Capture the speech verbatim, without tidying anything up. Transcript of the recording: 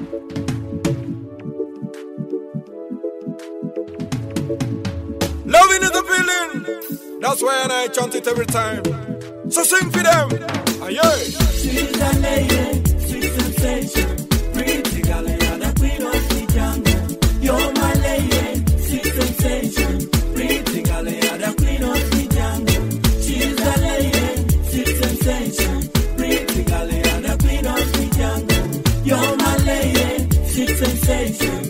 Loving is a feeling. That's why I chant it every time. So sing for them. Aye, aye. She's a lady, sweet sensation. Pretty girl, you're the queen of the jungle. You're my lady, sweet sensation. Pretty girl, you're the queen of the jungle. She's a lady, sweet sensation. Pretty girl, you're the queen of the jungle. You're my lady, sweet sensation.